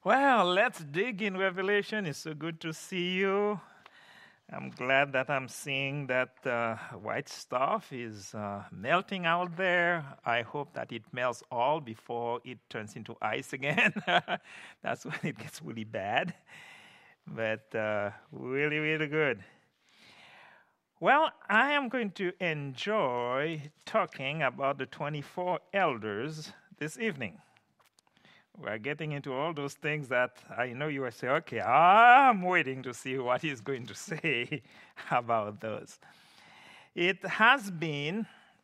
Well, let's dig in Revelation. It's so good to see you. I'm glad that I'm seeing that white stuff is melting out there. I hope that it melts all before it turns into ice again. That's when it gets really bad. But really, really good. Well, I am going to enjoy talking about the 24 elders this evening. We're getting into all those things that I know you will say, okay, I'm waiting to see what he's going to say about those. It has been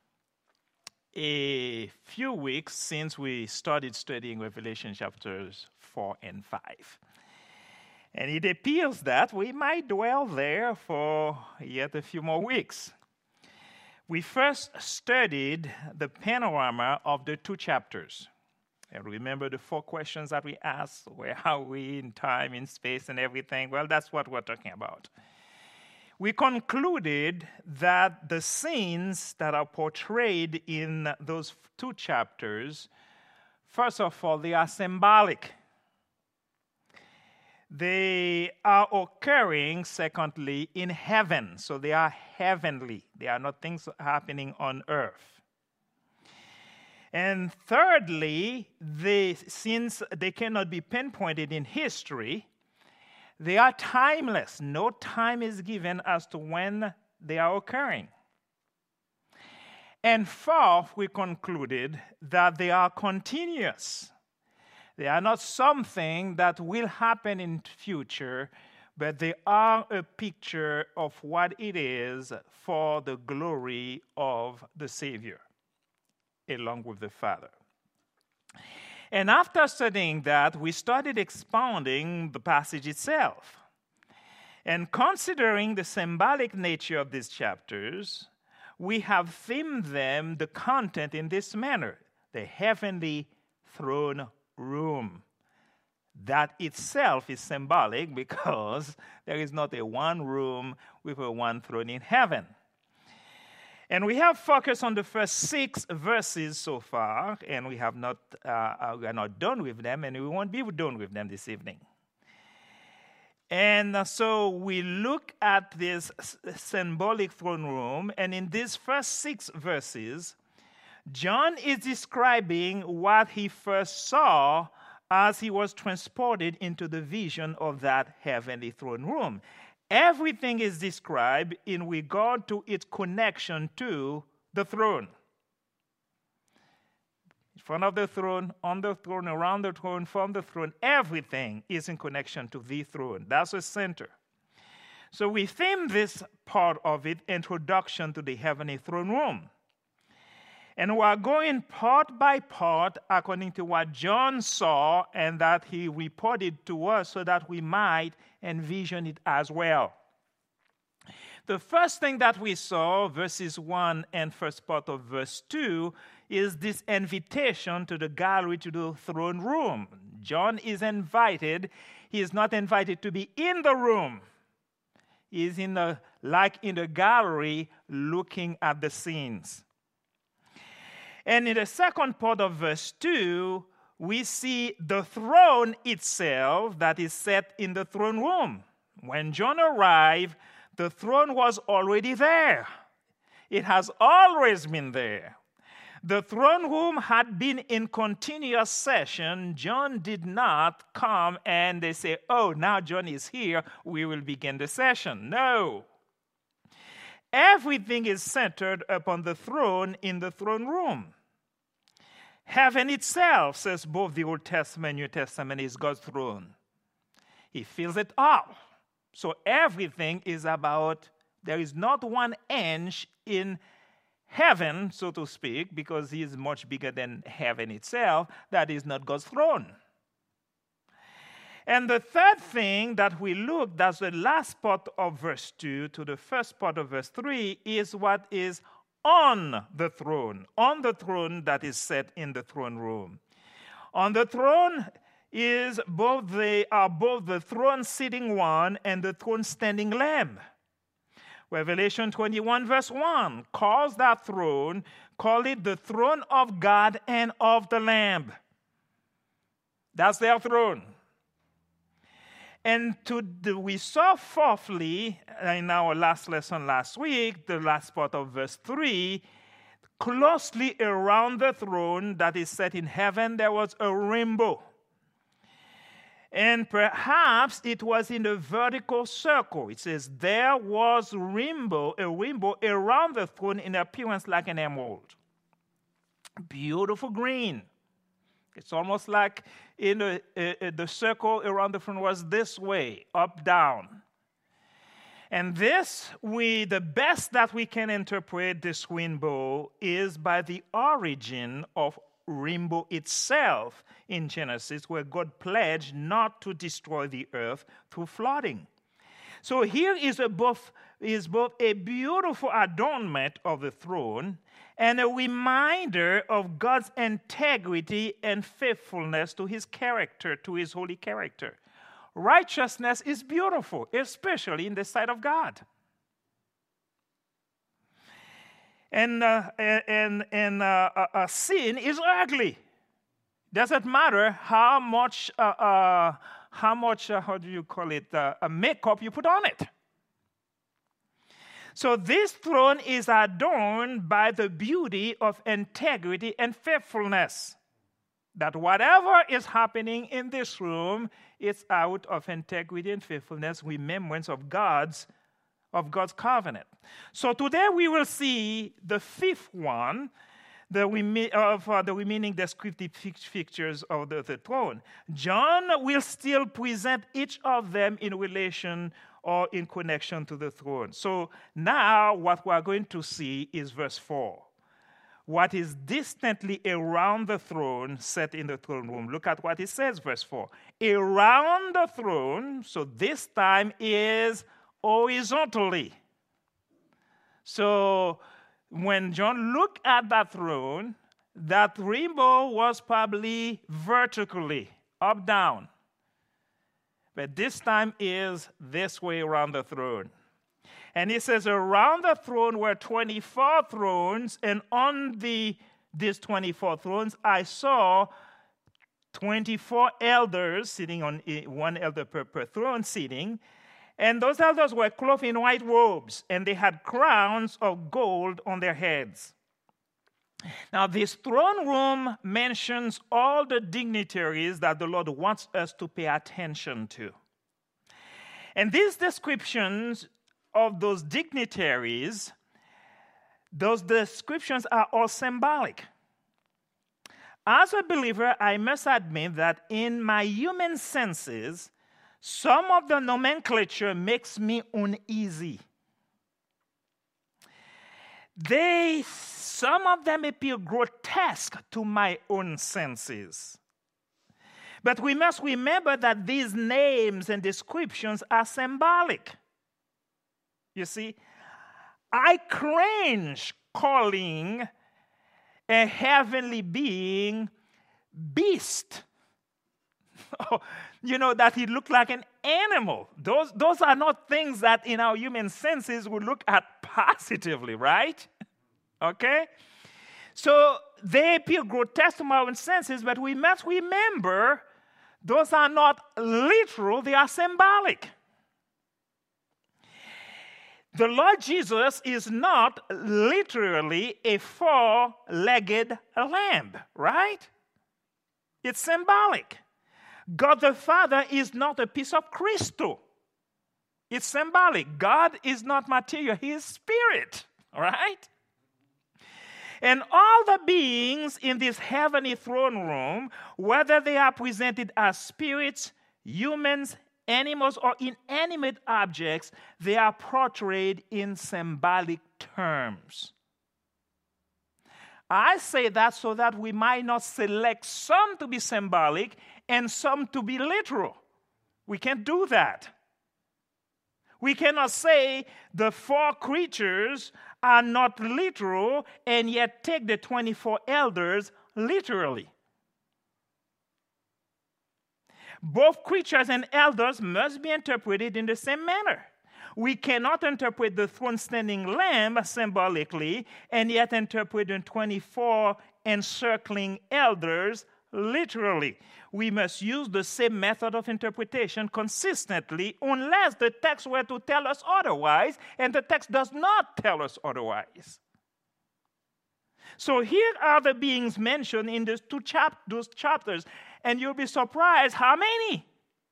a few weeks since we started studying Revelation chapters 4 and 5. And it appears that we might dwell there for yet a few more weeks. We first studied the panorama of the two chapters. And remember the 4 questions that we asked? Where are we in time, in space, and everything? Well, that's what we're talking about. We concluded that the scenes that are portrayed in those 2 chapters, first of all, they are symbolic. They are occurring, secondly, in heaven. So they are heavenly. They are not things happening on earth. And thirdly, since they cannot be pinpointed in history, they are timeless. No time is given as to when they are occurring. And fourth, we concluded that they are continuous. They are not something that will happen in future, but they are a picture of what it is for the glory of the Savior, along with the Father. And after studying that, we started expounding the passage itself. And considering the symbolic nature of these chapters, we have themed them, the content, in this manner: the heavenly throne room. That itself is symbolic because there is not a one room with a one throne in heaven. And we have focused on the first 6 verses so far, and we are not done with them, and we won't be done with them this evening. And so we look at this symbolic throne room, and in these first 6 verses, John is describing what he first saw as he was transported into the vision of that heavenly throne room. Everything is described in regard to its connection to the throne. In front of the throne, on the throne, around the throne, from the throne, everything is in connection to the throne. That's the center. So we theme this part of it, Introduction to the Heavenly Throne Room. And we are going part by part according to what John saw and that he reported to us so that we might envision it as well. The first thing that we saw, verses 1 and first part of verse 2, is this invitation to the gallery, to the throne room. John is invited. He is not invited to be in the room. He is like in the gallery looking at the scenes. And in the second part of verse 2, we see the throne itself that is set in the throne room. When John arrived, the throne was already there. It has always been there. The throne room had been in continuous session. John did not come and they say, oh, now John is here, we will begin the session. No. Everything is centered upon the throne in the throne room. Heaven itself, says both the Old Testament and New Testament, is God's throne. He fills it all. So everything is about, there is not one inch in heaven, so to speak, because he is much bigger than heaven itself, that is not God's throne. And the third thing that we look, that's the last part of verse 2 to the first part of verse 3, is what is on the throne that is set in the throne room. On the throne are both the throne sitting one and the throne standing Lamb. Revelation 21 verse 1 calls that throne, call it the throne of God and of the Lamb. That's their throne. And we saw fourthly, in our last lesson last week, the last part of verse 3, closely around the throne that is set in heaven, there was a rainbow. And perhaps it was in a vertical circle. It says, there was a rainbow around the throne in appearance like an emerald. Beautiful green. It's almost like the circle around the throne was this way, up, down. And the best that we can interpret this rainbow is by the origin of rainbow itself in Genesis, where God pledged not to destroy the earth through flooding. So here is both a beautiful adornment of the throne and a reminder of God's integrity and faithfulness to his character, to his holy character. Righteousness is beautiful, especially in the sight of God. And sin is ugly. Doesn't matter how much makeup you put on it. So this throne is adorned by the beauty of integrity and faithfulness. That whatever is happening in this room, it's out of integrity and faithfulness, remembrance of God's covenant. So today we will see the fifth one, the remaining descriptive features of the throne. John will still present each of them in relation or in connection to the throne. So now what we are going to see is verse 4. What is distantly around the throne set in the throne room. Look at what it says, verse 4. Around the throne, so this time is horizontally. So when John looked at that throne, that rainbow was probably vertically, up, down. But this time is this way around the throne. And he says, around the throne were 24 thrones, and on these 24 thrones I saw 24 elders sitting on one elder per throne sitting. And those elders were clothed in white robes, and they had crowns of gold on their heads. Now, this throne room mentions all the dignitaries that the Lord wants us to pay attention to. And these descriptions of those dignitaries, those descriptions are all symbolic. As a believer, I must admit that in my human senses, some of the nomenclature makes me uneasy. Some of them appear grotesque to my own senses. But we must remember that these names and descriptions are symbolic. You see, I cringe calling a heavenly being beast. That he looked like an animal. Those are not things that in our human senses we look at positively, right? Okay? So they appear grotesque to our own senses, but we must remember those are not literal, they are symbolic. The Lord Jesus is not literally a four-legged lamb, right? It's symbolic. God the Father is not a piece of crystal. It's symbolic. God is not material. He is spirit, right? And all the beings in this heavenly throne room, whether they are presented as spirits, humans, animals, or inanimate objects, they are portrayed in symbolic terms. I say that so that we might not select some to be symbolic and some to be literal. We can't do that. We cannot say the four creatures are not literal and yet take the 24 elders literally. Both creatures and elders must be interpreted in the same manner. We cannot interpret the throne-standing lamb symbolically and yet interpret the 24 encircling elders literally. We must use the same method of interpretation consistently unless the text were to tell us otherwise, and the text does not tell us otherwise. So here are the beings mentioned in those those chapters, and you'll be surprised how many.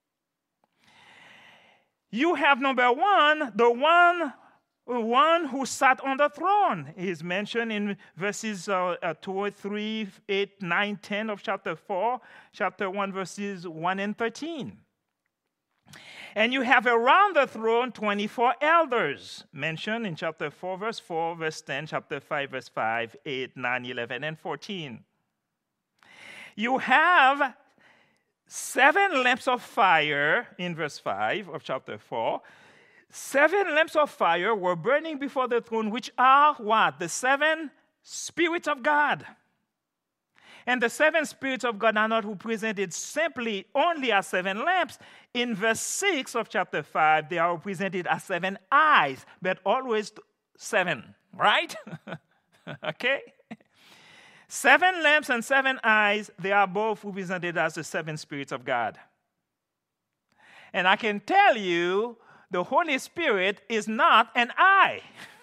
You have number one, the one who sat on the throne is mentioned in verses 2, 3, 8, 9, 10 of chapter 4, chapter 1, verses 1 and 13. And you have around the throne 24 elders mentioned in chapter 4, verse 4, verse 10, chapter 5, verse 5, 8, 9, 11, and 14. You have 7 lamps of fire in verse 5 of chapter 4. 7 lamps of fire were burning before the throne, which are what? The 7 spirits of God. And the 7 spirits of God are not represented simply only as 7 lamps. In verse 6 of chapter 5, they are represented as 7 eyes, but always 7, right? Okay? 7 lamps and 7 eyes, they are both represented as the 7 spirits of God. And I can tell you, the Holy Spirit is not an eye.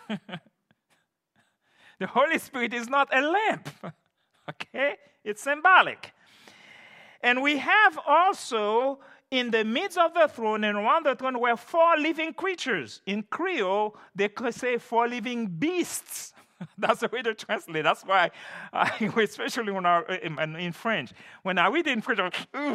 The Holy Spirit is not a lamp. Okay? It's symbolic. And we have also, in the midst of the throne and around the throne, were 4 living creatures. In Creole, they could say 4 living beasts. That's the way to translate. That's why, especially in French, when I read in French,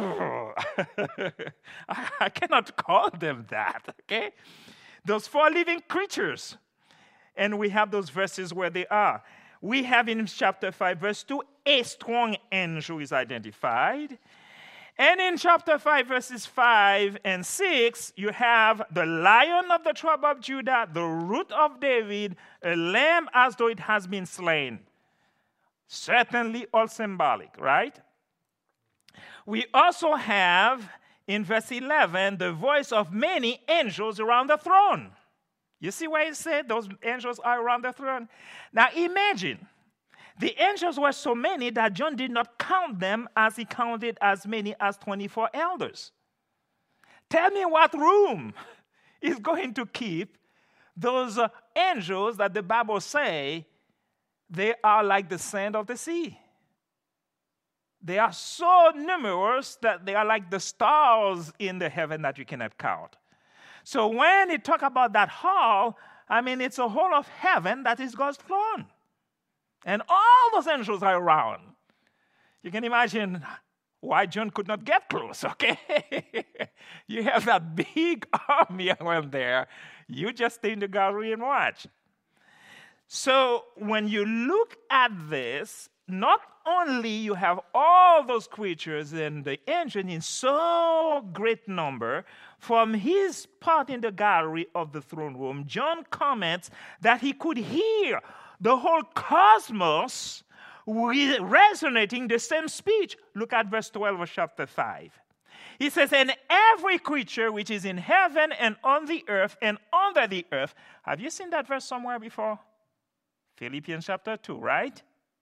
I cannot call them that, okay? Those 4 living creatures. And we have those verses where they are. We have in chapter 5, verse 2, a strong angel is identified. And in chapter 5, verses 5 and 6, you have the Lion of the tribe of Judah, the Root of David, a lamb as though it has been slain. Certainly all symbolic, right? We also have, in verse 11, the voice of many angels around the throne. You see why it said those angels are around the throne? Now imagine. The angels were so many that John did not count them as he counted as many as 24 elders. Tell me what room is going to keep those angels that the Bible say they are like the sand of the sea. They are so numerous that they are like the stars in the heaven that you cannot count. So when it talk about that hall, I mean, it's a hall of heaven that is God's throne. And all those angels are around. You can imagine why John could not get close, okay? You have that big army around there. You just stay in the gallery and watch. So when you look at this, not only you have all those creatures and the angels in so great number, from his part in the gallery of the throne room, John comments that he could hear the whole cosmos resonating the same speech. Look at verse 12 of chapter 5. He says, and every creature which is in heaven and on the earth and under the earth. Have you seen that verse somewhere before? Philippians chapter 2, right?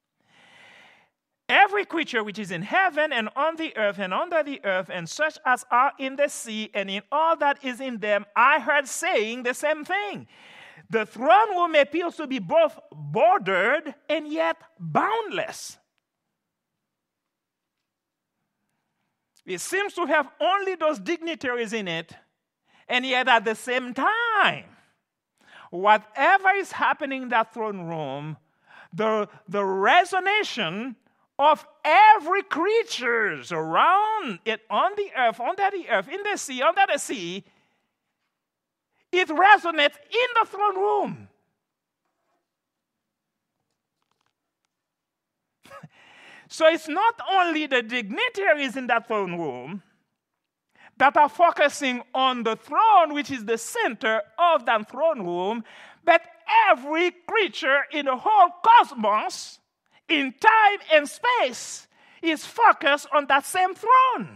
Every creature which is in heaven and on the earth and under the earth and such as are in the sea and in all that is in them, I heard saying the same thing. The throne room appears to be both bordered and yet boundless. It seems to have only those dignitaries in it, and yet at the same time, whatever is happening in that throne room, the resonation of every creature around it, on the earth, under the earth, in the sea, under the sea, it resonates in the throne room. So it's not only the dignitaries in that throne room that are focusing on the throne, which is the center of that throne room, but every creature in the whole cosmos, in time and space, is focused on that same throne.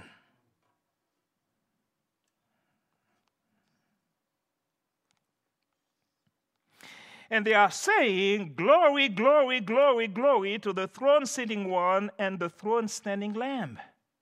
And they are saying, glory, glory, glory, glory to the throne sitting one and the throne standing Lamb.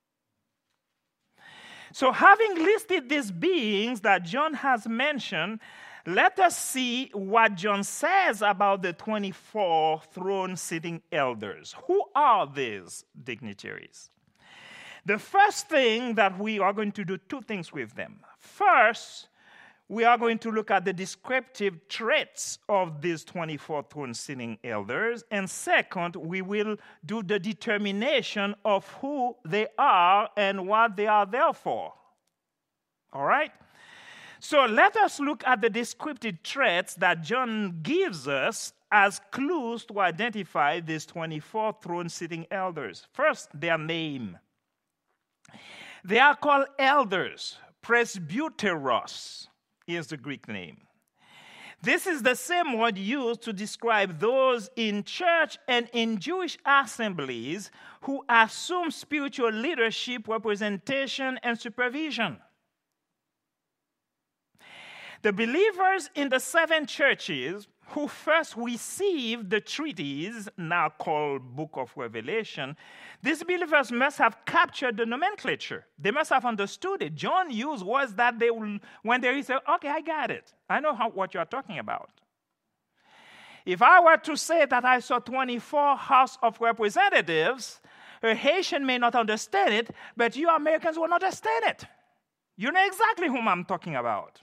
So having listed these beings that John has mentioned, let us see what John says about the 24 throne-sitting elders. Who are these dignitaries? The first thing that we are going to do, two things with them. First, we are going to look at the descriptive traits of these 24 throne-sitting elders. And second, we will do the determination of who they are and what they are there for. All right? So let us look at the descriptive traits that John gives us as clues to identify these 24 throne-sitting elders. First, their name. They are called elders. Presbyteros is the Greek name. This is the same word used to describe those in church and in Jewish assemblies who assume spiritual leadership, representation, and supervision. The believers in the 7 churches who first received the treatise, now called Book of Revelation, these believers must have captured the nomenclature. They must have understood it. John used words that they will, when they say, okay, I got it. I know what you are talking about. If I were to say that I saw 24 House of Representatives, a Haitian may not understand it, but you Americans will understand it. You know exactly whom I'm talking about.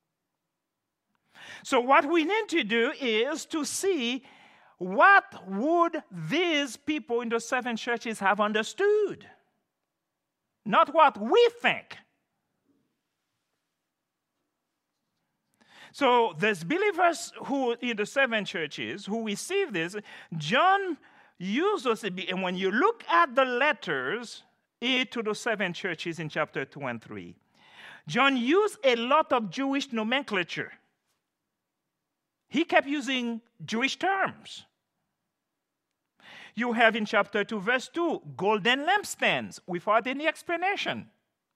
So what we need to do is to see what would these people in the 7 churches have understood, not what we think. So there's believers who in the 7 churches who receive this. John uses it, and when you look at the letters to the 7 churches in chapter 2 and 3, John used a lot of Jewish nomenclature. He kept using Jewish terms. You have in chapter 2, verse 2, golden lampstands without any explanation.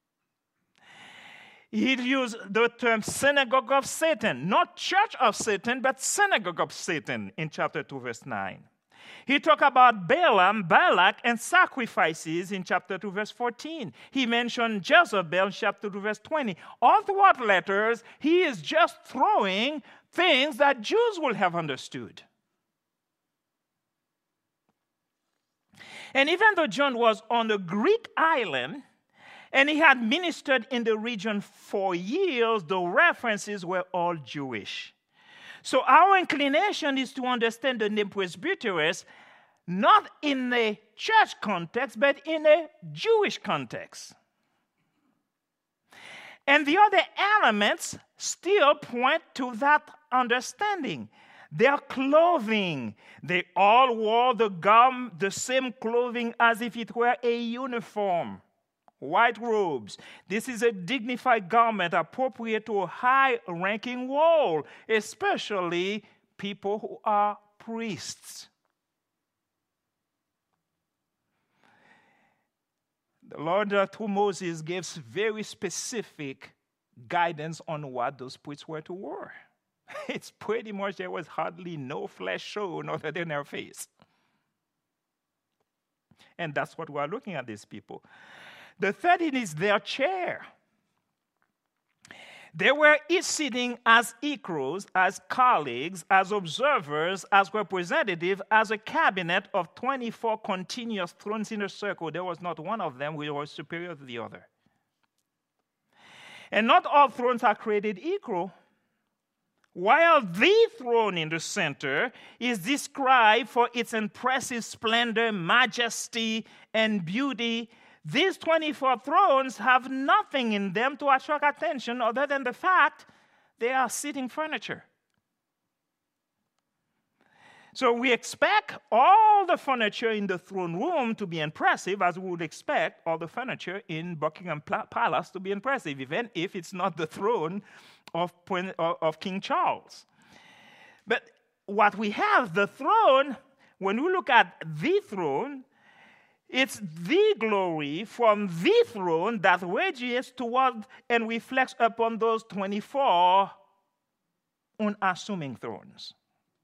He used the term synagogue of Satan, not church of Satan, but synagogue of Satan in chapter 2, verse 9. He talked about Balaam, Balak, and sacrifices in chapter 2, verse 14. He mentioned Jezebel in chapter 2, verse 20. All throughout letters, he is just throwing things that Jews will have understood. And even though John was on a Greek island, and he had ministered in the region for years, the references were all Jewish. So our inclination is to understand the name presbyteros not in a church context, but in a Jewish context. And the other elements still point to that understanding. Their clothing, they all wore the same clothing as if it were a uniform. White robes. This is a dignified garment appropriate to a high-ranking role, especially people who are priests. The Lord, through Moses, gives very specific guidance on what those priests were to wear. It's pretty much there was hardly no flesh shown other than their face. And that's what we are looking at these people. The third is their chair. They were each sitting as equals, as colleagues, as observers, as representatives, as a cabinet of 24 continuous thrones in a circle. There was not one of them which was superior to the other. And not all thrones are created equal. While the throne in the center is described for its impressive splendor, majesty, and beauty, these 24 thrones have nothing in them to attract attention other than the fact they are sitting furniture. So we expect all the furniture in the throne room to be impressive, as we would expect all the furniture in Buckingham Palace to be impressive, even if it's not the throne of King Charles. But what we have, the throne, when we look at the throne, it's the glory from the throne that radiates toward and reflects upon those 24 unassuming thrones.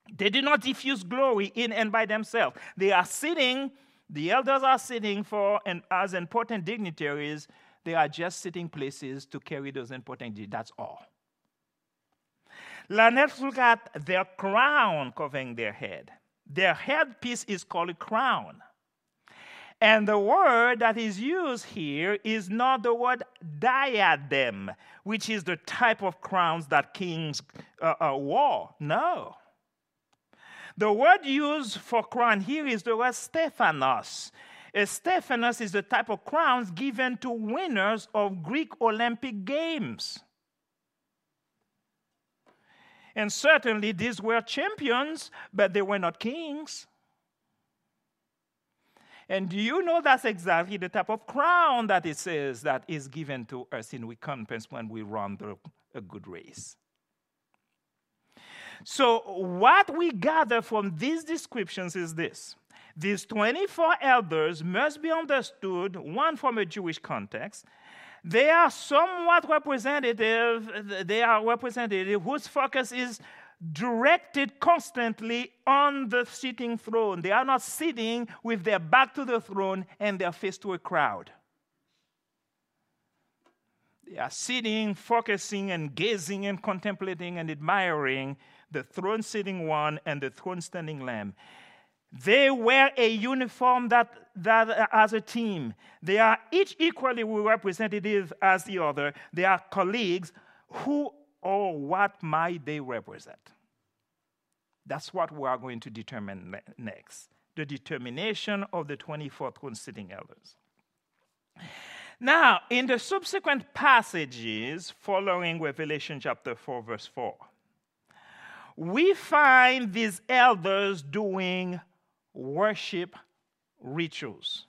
They do not diffuse glory in and by themselves. They are sitting, the elders are sitting for, and as important dignitaries, they are just sitting places to carry those important duties. That's all. Now let's look at their crown covering their head. Their headpiece is called a crown. And the word that is used here is not the word diadem, which is the type of crowns that kings wore. No. The word used for crown here is the word Stephanos. A Stephanos is the type of crowns given to winners of Greek Olympic Games. And certainly these were champions, but they were not kings. And do you know that's exactly the type of crown that it says that is given to us in recompense when we run a good race? So what we gather from these descriptions is this. These 24 elders must be understood, one from a Jewish context. They are somewhat representative. They are representative whose focus is directed constantly on the sitting throne. They are not sitting with their back to the throne and their face to a crowd. They are sitting, focusing, and gazing and contemplating and admiring the throne-sitting one and the throne-standing Lamb. They wear a uniform that as a team. They are each equally representative as the other. They are colleagues. Who or what might they represent? That's what we are going to determine next. The determination of the 24 throne-sitting elders. Now, in the subsequent passages following Revelation chapter 4, verse 4, we find these elders doing worship rituals.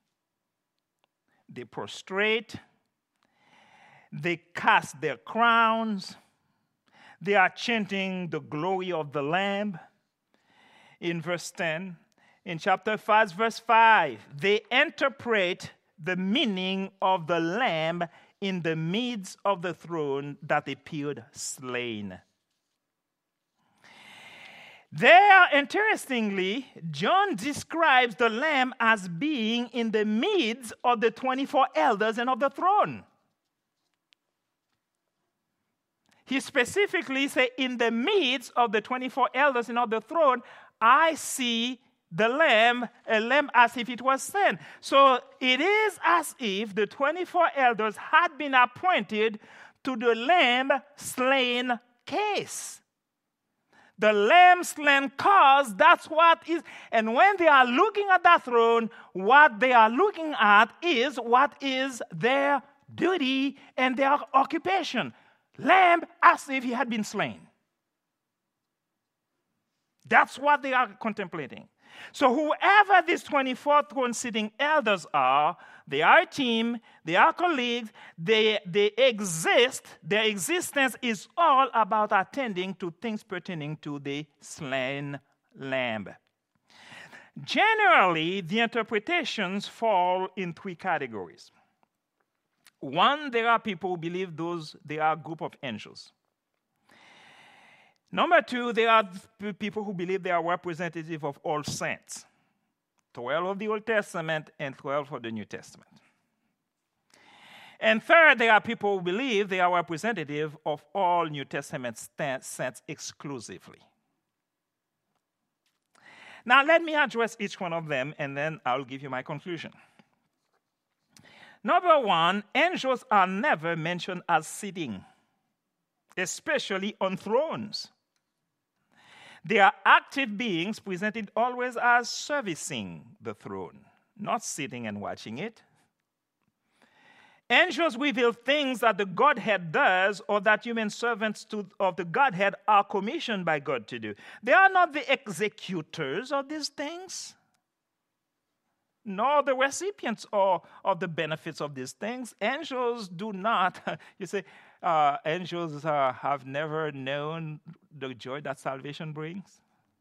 They prostrate, they cast their crowns, they are chanting the glory of the Lamb. In verse 10, in chapter 5, verse 5, they interpret the meaning of the Lamb in the midst of the throne that appeared slain. There, interestingly, John describes the Lamb as being in the midst of the 24 elders and of the throne. He specifically says, in the midst of the 24 elders and of the throne, I see the Lamb, a lamb as if it was slain. So it is as if the 24 elders had been appointed to the Lamb slain case. The Lamb slain cause, that's what is. And when they are looking at that throne, what they are looking at is what is their duty and their occupation. Lamb as if he had been slain. That's what they are contemplating. So whoever these 24 throne-sitting elders are, they are a team, they are colleagues, they exist. Their existence is all about attending to things pertaining to the slain Lamb. Generally, the interpretations fall in three categories. One, there are people who believe they are a group of angels. Number two, there are people who believe they are representative of all saints. 12 of the Old Testament and 12 of the New Testament. And third, there are people who believe they are representative of all New Testament saints exclusively. Now, let me address each one of them, and then I'll give you my conclusion. Number one, angels are never mentioned as sitting, especially on thrones. They are active beings presented always as servicing the throne, not sitting and watching it. Angels reveal things that the Godhead does or that human servants of the Godhead are commissioned by God to do. They are not the executors of these things, nor the recipients of the benefits of these things. Angels do not, you say, angels have never known the joy that salvation brings.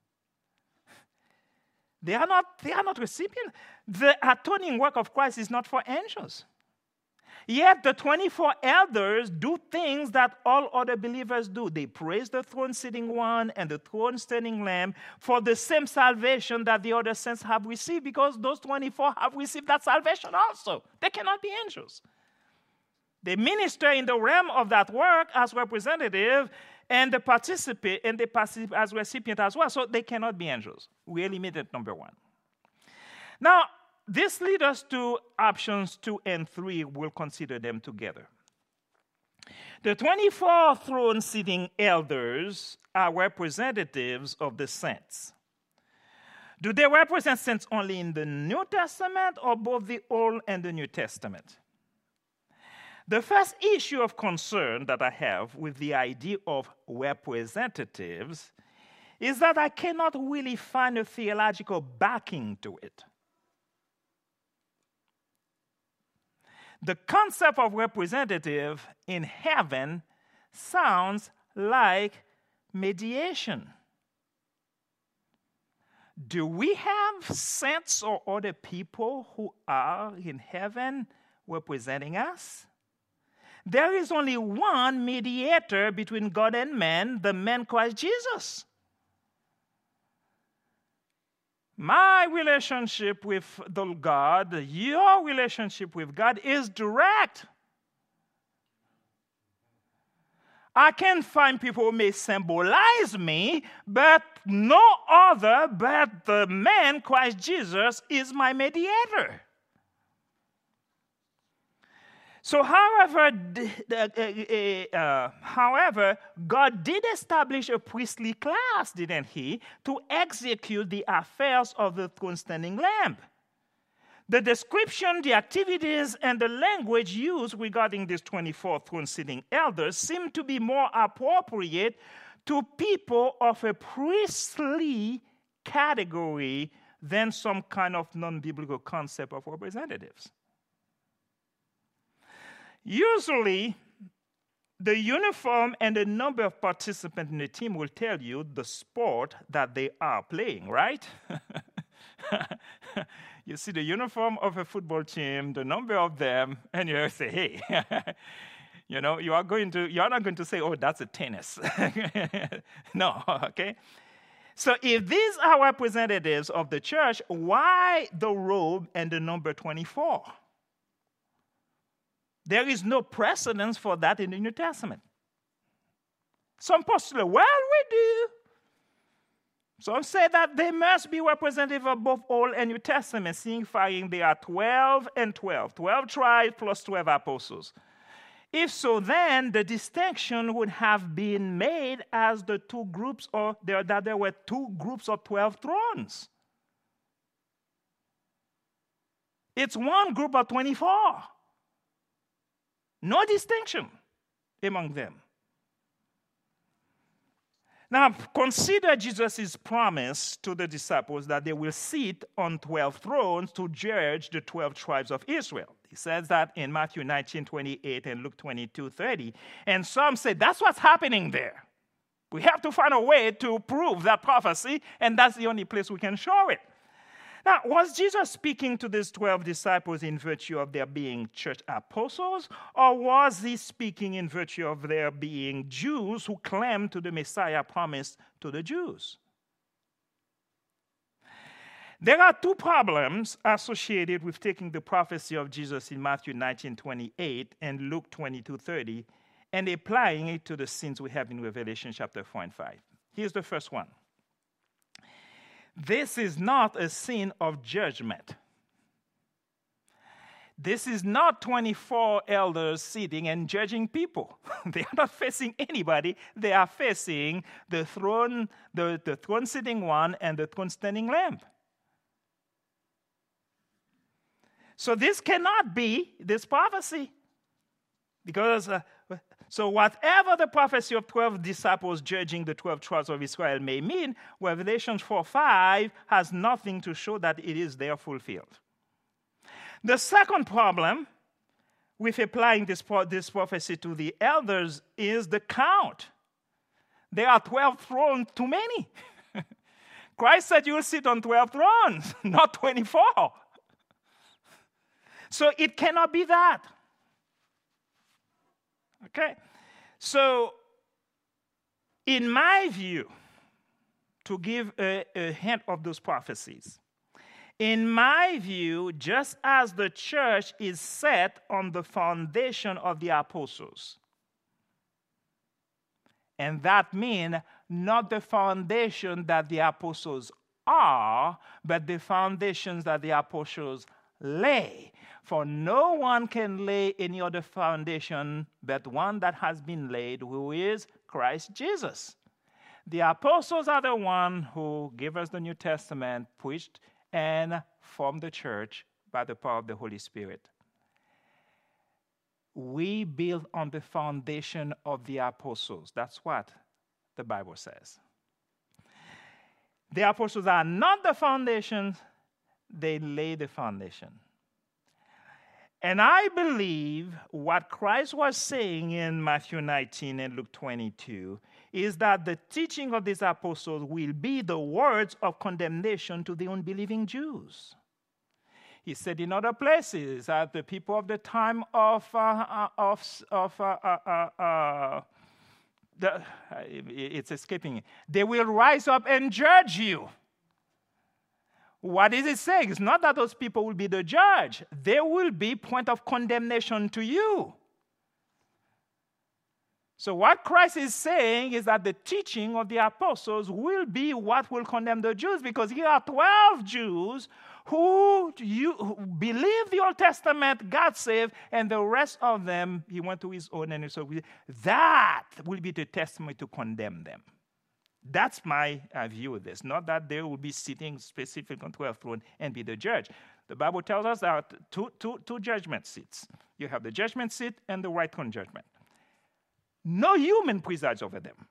They are not recipients. The atoning work of Christ is not for angels. Yet the 24 elders do things that all other believers do. They praise the throne-sitting one and the throne-standing Lamb for the same salvation that the other saints have received, because those 24 have received that salvation also. They cannot be angels. They minister in the realm of that work as representative, and they participate as recipient as well. So they cannot be angels. We eliminated number one. Now, this leads us to options 2 and 3. We'll consider them together. The 24 throne-sitting elders are representatives of the saints. Do they represent saints only in the New Testament or both the Old and the New Testament? The first issue of concern that I have with the idea of representatives is that I cannot really find a theological backing to it. The concept of representative in heaven sounds like mediation. Do we have saints or other people who are in heaven representing us? There is only one mediator between God and man, the man Christ Jesus. My relationship with the God, your relationship with God is direct. I can find people who may symbolize me, but no other but the man, Christ Jesus, is my mediator. So, however, God did establish a priestly class, didn't he, to execute the affairs of the throne-standing Lamb. The description, the activities, and the language used regarding these 24 throne-sitting elders seem to be more appropriate to people of a priestly category than some kind of non-biblical concept of representatives. Usually, the uniform and the number of participants in the team will tell you the sport that they are playing, right? You see the uniform of a football team, the number of them, and you say, hey, you're not going to say, oh, that's a tennis. No, okay? So if these are representatives of the church, why the robe and the number 24? There is no precedence for that in the New Testament. Some postulate, well, we do. Some say that they must be representative of both Old and New Testament, signifying there are 12 and 12, 12 tribes plus 12 apostles. If so, then the distinction would have been made as the two groups, or that there were two groups of 12 thrones. It's one group of 24. No distinction among them. Now, consider Jesus' promise to the disciples that they will sit on 12 thrones to judge the 12 tribes of Israel. He says that in Matthew 19:28 and Luke 22:30. And some say that's what's happening there. We have to find a way to prove that prophecy, and that's the only place we can show it. Now, was Jesus speaking to these 12 disciples in virtue of their being church apostles, or was he speaking in virtue of their being Jews who claimed to the Messiah promised to the Jews? There are two problems associated with taking the prophecy of Jesus in Matthew 19:28 and Luke 22:30 and applying it to the scenes we have in Revelation chapter 4 and 5. Here's the first one. This is not a scene of judgment. This is not 24 elders sitting and judging people. They are not facing anybody. They are facing the throne, the throne-sitting one and the throne-standing Lamb. So this cannot be this prophecy. Because so whatever the prophecy of 12 disciples judging the 12 tribes of Israel may mean, Revelation 4:5 has nothing to show that it is there fulfilled. The second problem with applying this prophecy to the elders is the count. There are 12 thrones too many. Christ said you will sit on 12 thrones, not 24. So it cannot be that. Okay? So, in my view, to give a hint of those prophecies, in my view, just as the church is set on the foundation of the apostles, and that means not the foundation that the apostles are, but the foundations that the apostles lay. For no one can lay any other foundation but one that has been laid, who is Christ Jesus. The apostles are the ones who gave us the New Testament, preached, and formed the church by the power of the Holy Spirit. We build on the foundation of the apostles. That's what the Bible says. The apostles are not the foundation, they lay the foundation. And I believe what Christ was saying in Matthew 19 and Luke 22 is that the teaching of these apostles will be the words of condemnation to the unbelieving Jews. He said in other places that the people of the time it's escaping. They will rise up and judge you. What is it saying? It's not that those people will be the judge. They will be point of condemnation to you. So what Christ is saying is that the teaching of the apostles will be what will condemn the Jews, because here are 12 Jews who believe the Old Testament, God saved, and the rest of them, he went to his own, and so that will be the testimony to condemn them. That's my view of this. Not that they will be sitting specific on 12th throne and be the judge. The Bible tells us there are two judgment seats. You have the judgment seat and the right throne judgment. No human presides over them.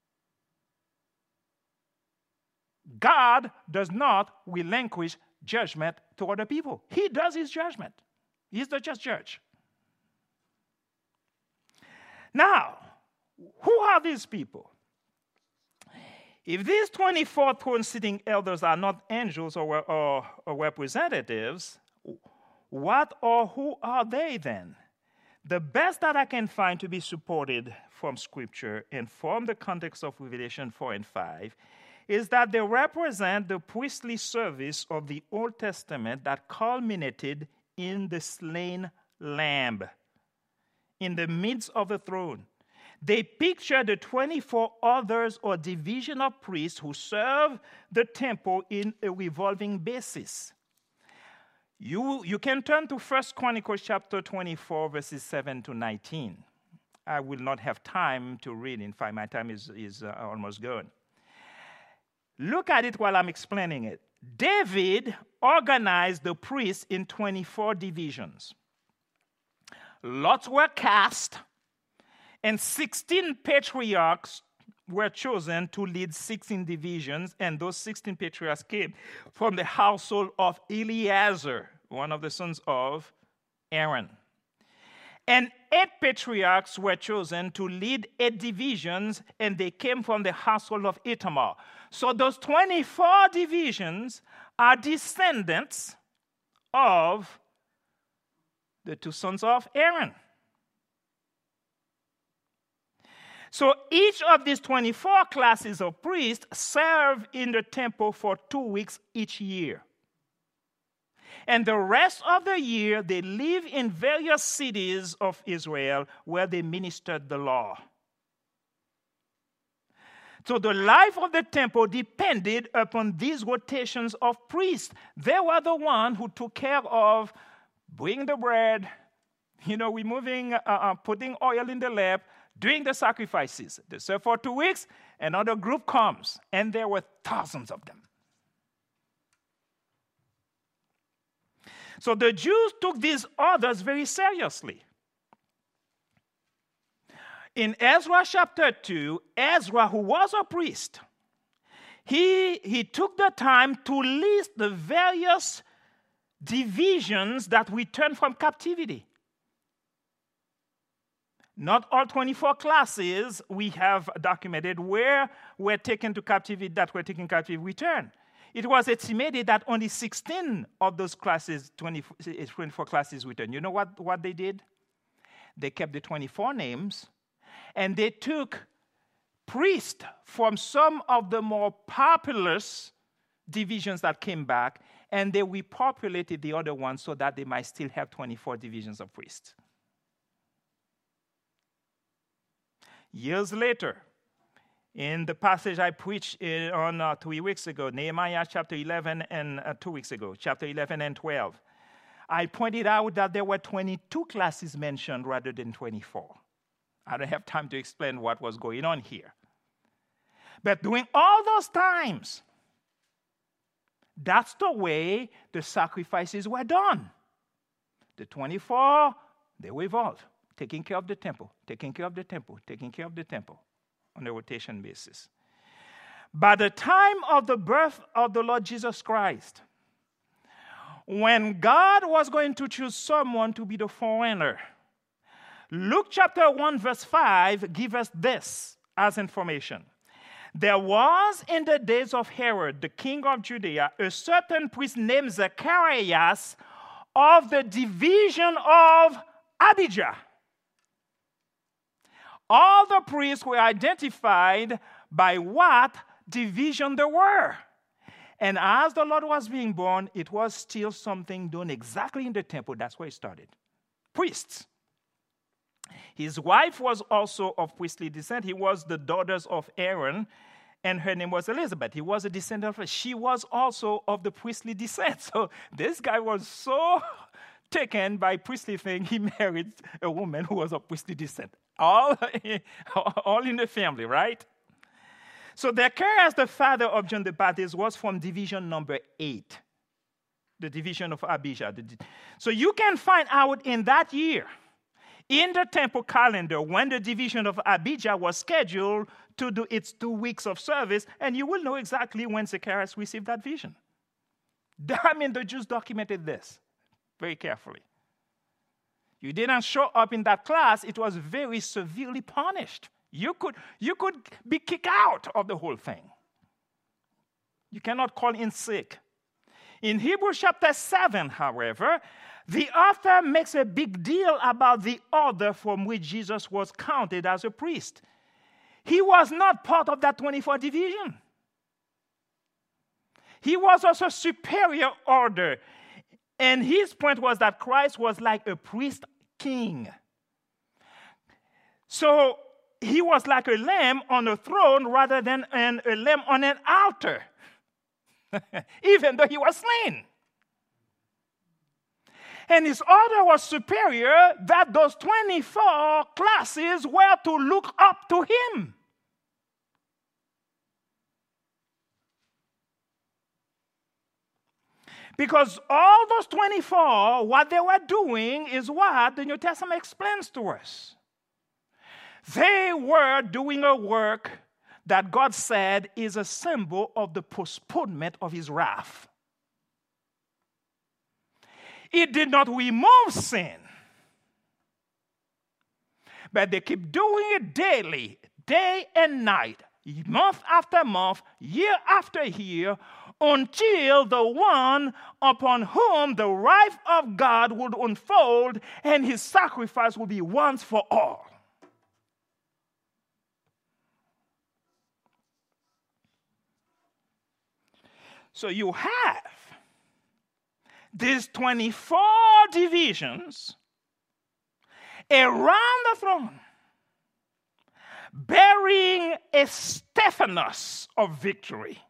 God does not relinquish judgment to other people. He does his judgment. He's the just judge. Now, who are these people? If these 24 throne-sitting elders are not angels or representatives, what or who are they then? The best that I can find to be supported from Scripture and from the context of Revelation 4 and 5 is that they represent the priestly service of the Old Testament that culminated in the slain lamb in the midst of the throne. They picture the 24 others or division of priests who serve the temple in a revolving basis. You can turn to 1 Chronicles chapter 24, verses 7 to 19. I will not have time to read. In fact, my time is almost gone. Look at it while I'm explaining it. David organized the priests in 24 divisions. Lots were cast, and 16 patriarchs were chosen to lead 16 divisions, and those 16 patriarchs came from the household of Eleazar, one of the sons of Aaron. And 8 patriarchs were chosen to lead 8 divisions, and they came from the household of Ithamar. So those 24 divisions are descendants of the 2 sons of Aaron. So each of these 24 classes of priests serve in the temple for 2 weeks each year. And the rest of the year, they live in various cities of Israel where they ministered the law. So the life of the temple depended upon these rotations of priests. They were the ones who took care of bringing the bread, removing, putting oil in the lamp, doing the sacrifices. They serve for 2 weeks, another group comes, and there were thousands of them. So the Jews took these orders very seriously. In Ezra chapter 2, Ezra, who was a priest, he took the time to list the various divisions that returned from captivity. Not all 24 classes we have documented were taken to captivity, that were taken captivity returned. It was estimated that only 16 of those classes, 24 classes returned. You know what they did? They kept the 24 names, and they took priests from some of the more populous divisions that came back, and they repopulated the other ones so that they might still have 24 divisions of priests. Years later, in the passage I preached on 3 weeks ago, Nehemiah chapter 11 and 2 weeks ago, chapter 11 and 12, I pointed out that there were 22 classes mentioned rather than 24. I don't have time to explain what was going on here. But during all those times, that's the way the sacrifices were done. The 24, they were involved, taking care of the temple, taking care of the temple, taking care of the temple on a rotation basis. By the time of the birth of the Lord Jesus Christ, when God was going to choose someone to be the forerunner, Luke chapter 1 verse 5 gives us this as information. There was in the days of Herod, the king of Judea, a certain priest named Zacharias of the division of Abijah. All the priests were identified by what division they were. And as the Lord was being born, it was still something done exactly in the temple. That's where it started. Priests. His wife was also of priestly descent. He was the daughters of Aaron, and her name was Elizabeth. He was a descendant of her. She was also of the priestly descent. So this guy was so taken by priestly thing, he married a woman who was of priestly descent. All in the family, right? So Zacharias, the father of John the Baptist, was from division number 8, the division of Abijah. So you can find out in that year, in the temple calendar, when the division of Abijah was scheduled to do its 2 weeks of service, and you will know exactly when Zacharias received that vision. I mean, the Jews documented this very carefully. You didn't show up in that class, it was very severely punished. You could be kicked out of the whole thing. You cannot call in sick. In Hebrews chapter 7, however, the author makes a big deal about the order from which Jesus was counted as a priest. He was not part of that 24 division. He was also superior order. And his point was that Christ was like a priest king. So he was like a lamb on a throne rather than a lamb on an altar, even though he was slain. And his order was superior that those 24 classes were to look up to him. Because all those 24, what they were doing is what the New Testament explains to us. They were doing a work that God said is a symbol of the postponement of his wrath. It did not remove sin, but they keep doing it daily, day and night, month after month, year after year, until the one upon whom the wrath of God would unfold and his sacrifice would be once for all. So you have these 24 divisions around the throne, bearing a Stephanos of victory,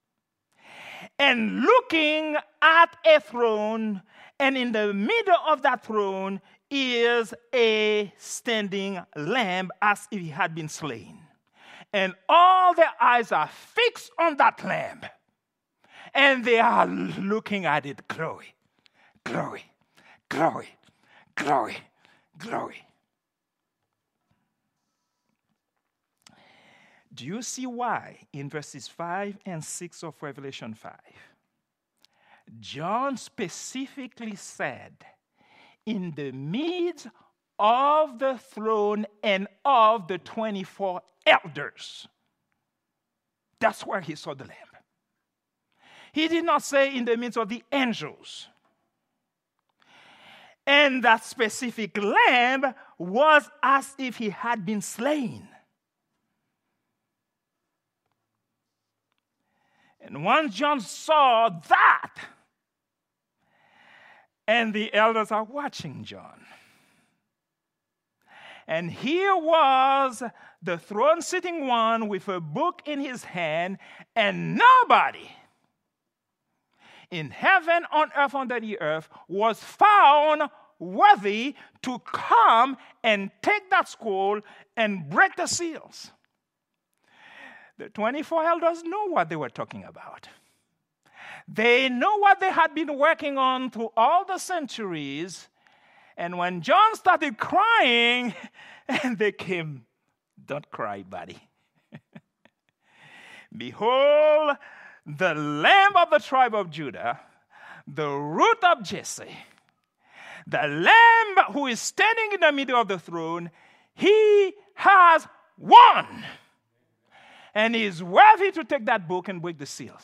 and looking at a throne, and in the middle of that throne is a standing lamb as if he had been slain. And all their eyes are fixed on that lamb. And they are looking at it, glory, glory, glory, glory, glory. Do you see why in verses 5 and 6 of Revelation 5, John specifically said, in the midst of the throne and of the 24 elders, that's where he saw the Lamb. He did not say in the midst of the angels. And that specific lamb was as if he had been slain. And once John saw that, and the elders are watching John. And here was the throne-sitting one with a book in his hand, and nobody in heaven, on earth, under the earth, was found worthy to come and take that scroll and break the seals. The 24 elders know what they were talking about. They know what they had been working on through all the centuries. And when John started crying, and they came, "Don't cry, buddy. Behold, the Lamb of the tribe of Judah, the root of Jesse, the Lamb who is standing in the middle of the throne, he has won. And he is worthy to take that book and break the seals."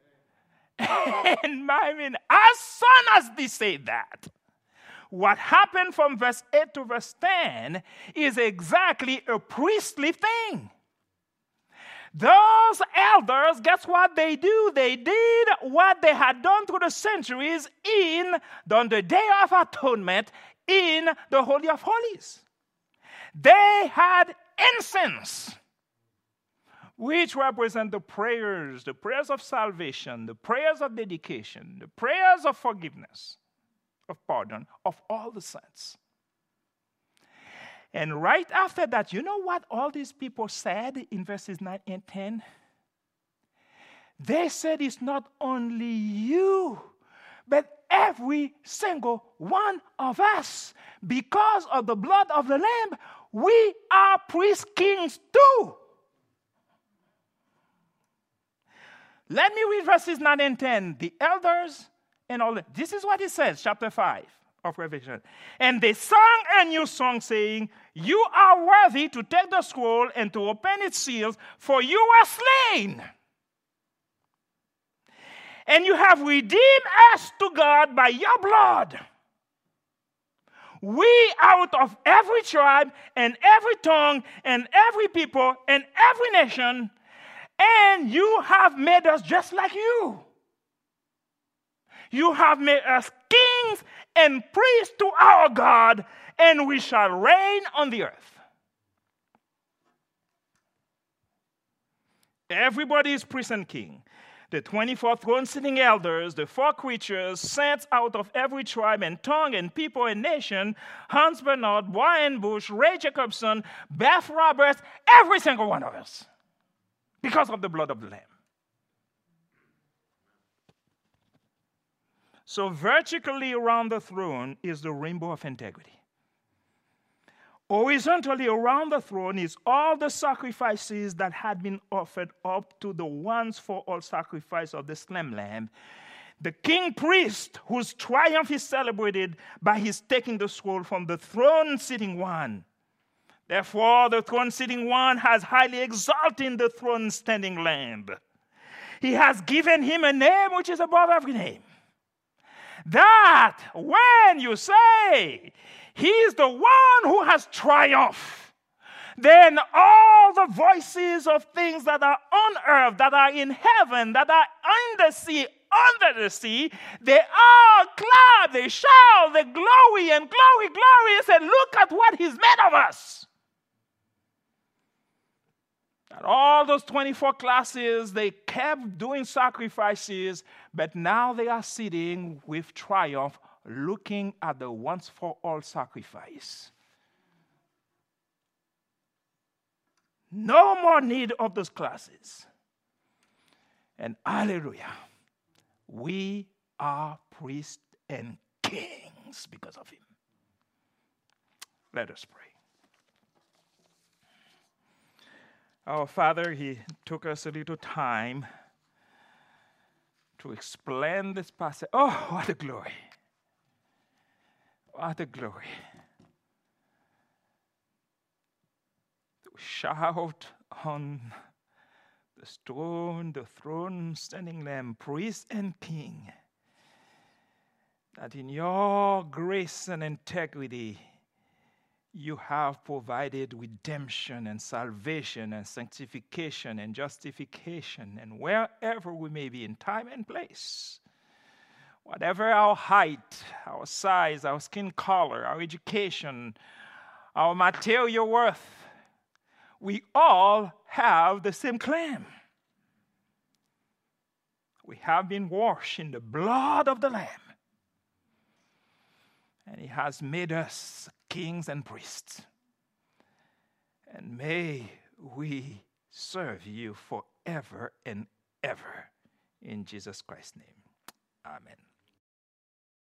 And I mean, as soon as they say that, what happened from verse 8 to verse 10 is exactly a priestly thing. Those elders, guess what they do? They did what they had done through the centuries on the Day of Atonement in the Holy of Holies. They had incense, which represent the prayers of salvation, the prayers of dedication, the prayers of forgiveness, of pardon, of all the saints. And right after that, you know what all these people said in verses 9 and 10? They said it's not only you, but every single one of us. Because of the blood of the Lamb, we are priest kings too. Let me read verses 9 and 10. The elders and all that. This is what it says, chapter 5 of Revelation. And they sang a new song saying, "You are worthy to take the scroll and to open its seals, for you were slain. And you have redeemed us to God by your blood. We out of every tribe and every tongue and every people and every nation, and you have made us just like you. You have made us kings and priests to our God, and we shall reign on the earth." Everybody is priest and king. The 24 throne-sitting elders, the 4 creatures, saints out of every tribe and tongue and people and nation, Hans Bernard, Brian Bush, Ray Jacobson, Beth Roberts, every single one of us, because of the blood of the Lamb. So vertically around the throne is the rainbow of integrity. Horizontally around the throne is all the sacrifices that had been offered up to the once-for-all sacrifice of the slain lamb. The king priest whose triumph is celebrated by his taking the scroll from the throne-sitting one. Therefore, the throne-sitting one has highly exalted the throne-standing lamb. He has given him a name which is above every name. That when you say, "He is the one who has triumphed," then all the voices of things that are on earth, that are in heaven, that are in the sea, under the sea, they all clap, they shout, they glory and glory, glory, and say, "Look at what he's made of us." And all those 24 classes, they kept doing sacrifices, but now they are sitting with triumph, looking at the once-for-all sacrifice. No more need of those classes. And hallelujah, we are priests and kings because of him. Let us pray. Our Father, he took us a little time to explain this passage. Oh, what a glory. What a glory. To shout on the throne standing lamb, priest and king. that in your grace and integrity, you have provided redemption and salvation and sanctification and justification. And wherever we may be in time and place, whatever our height, our size, our skin color, our education, our material worth, we all have the same claim. We have been washed in the blood of the Lamb. And He has made us kings and priests. And may we serve you forever and ever. In Jesus Christ's name. Amen.